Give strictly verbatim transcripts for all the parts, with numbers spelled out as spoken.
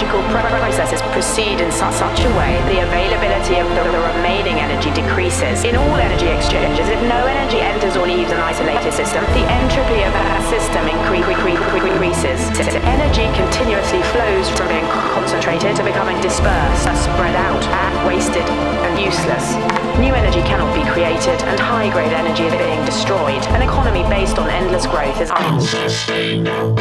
technological processes proceed in su- such a way the availability of the, the remaining energy decreases. In all energy exchanges, if no energy enters or leaves an isolated system, the entropy of that system incre- incre- increases. Energy continuously flows from being concentrated to becoming dispersed, spread out, wasted, and useless. New energy cannot be created, and high-grade energy is being destroyed. An economy based on endless growth is unsustainable.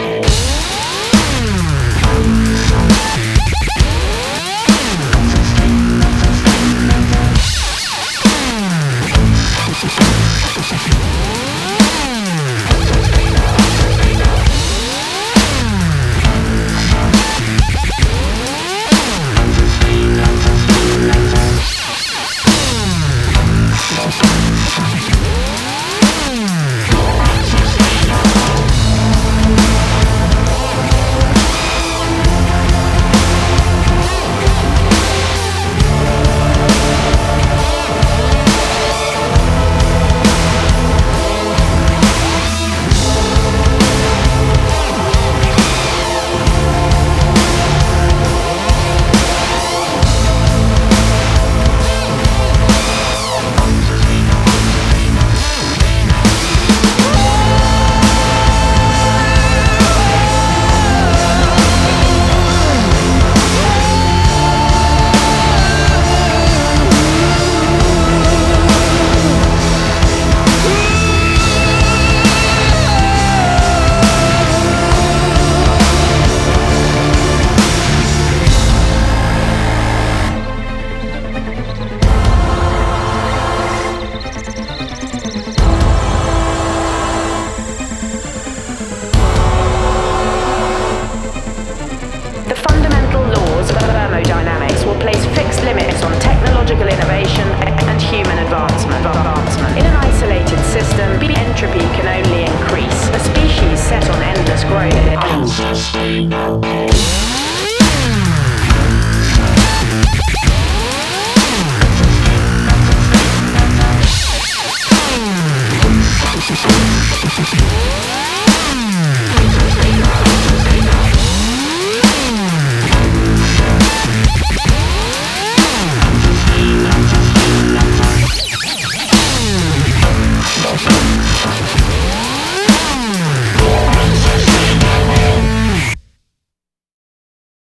Unsustainable.